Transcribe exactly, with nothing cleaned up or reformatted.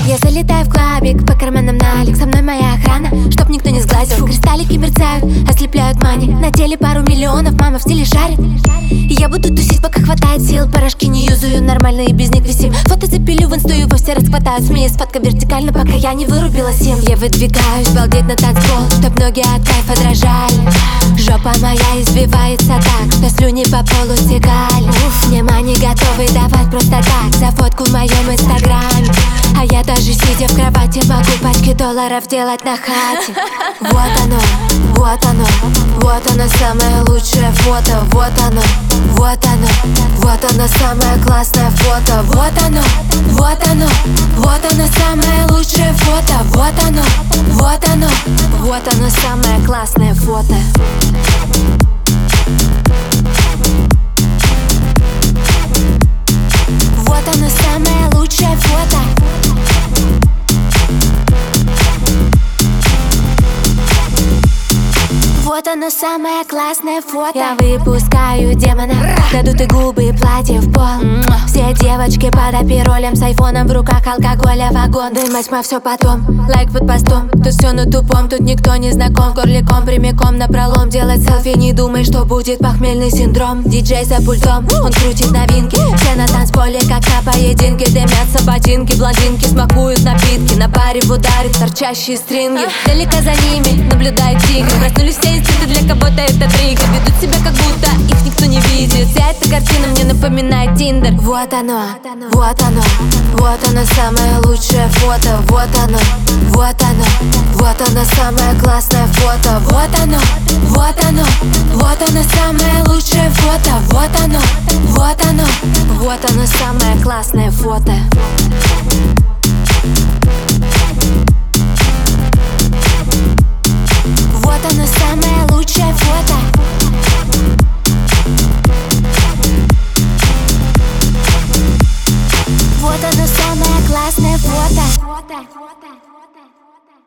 Я залетаю в клабик, по карманам налик. Со мной моя охрана, чтоб никто не сглазил. Кристаллики мерцают, ослепляют мани. На теле пару миллионов, мама в стиле шарит. И я буду тусить, пока хватает сил. Порошки не юзаю, нормально и без них висим. Фото запилю в инсту, его все расхватают. Смеюсь, фотка вертикально, пока я не вырубила сим. Я выдвигаюсь, балдеть на танцпол, чтоб ноги от кайфа дрожали. Жопа моя избивается так, что слюни по полу стекали. Уф, внимание готовы давать просто так за фотку в моем инстаграме. А я даже сидя в кровати могу пачки долларов делать на хате. Вот оно, вот оно, вот оно самое лучшее фото. Вот оно, вот оно, вот оно самое классное фото. Вот оно, вот оно, вот оно самое лучшее фото. Вот оно, вот оно, вот оно самое классное фото. Вот оно самое лучшее фото. Вот оно самое классное фото. Я выпускаю демона, дадут и губы, и платье в пол. Все девочки под апиролем, с айфоном в руках, алкоголя вагон. Дымать мы все потом, лайк под постом. Тут все на тупом, тут никто не знаком. Горликом, прямиком напролом, делать селфи, не думай, что будет похмельный синдром. Диджей за пультом, он крутит новинки. Все на танцполе, как на поединке. Дымятся ботинки, блондинки смакуют напитки. На паре в ударе торчащие стринги. Далеко за ними наблюдает тигр. Проснулись все инстинкты, для кого-то это триггер. Ведут себя как будто их никто не видит. Вся эта картина мне напоминает Тиндер. Вот оно, вот оно, вот оно самое лучшее фото. Вот оно, вот оно, вот оно самое классное фото. Вот оно, вот оно, вот оно самое лучшее фото. Вот оно, вот оно, вот оно самое классное фото.